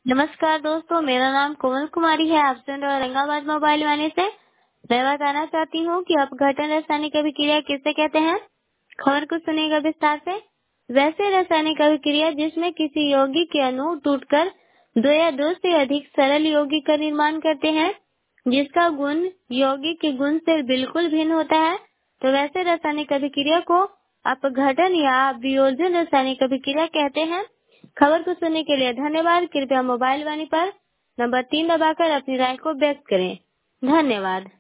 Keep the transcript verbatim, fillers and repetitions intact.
नमस्कार दोस्तों, मेरा नाम कोमल कुमारी है। आप सुन रहे हो औरंगाबाद मोबाइल वाले से। मैं बताना चाहती हूँ कि अपघटन रासायनिक अभिक्रिया किसे कहते हैं। खबर को सुनेगा विस्तार से। वैसे रासायनिक अभिक्रिया जिसमें किसी यौगिक के अणु टूटकर दो या दो से अधिक सरल यौगिक का निर्माण करते हैं, जिसका गुण यौगिक के गुण से बिल्कुल भिन्न होता है, तो वैसे रासायनिक अभिक्रिया को अपघटन या वियोजन रासायनिक अभिक्रिया कहते हैं। खबर को सुनने के लिए धन्यवाद। कृपया मोबाइल वाणी पर नंबर तीन दबाकर अपनी राय को व्यक्त करें। धन्यवाद।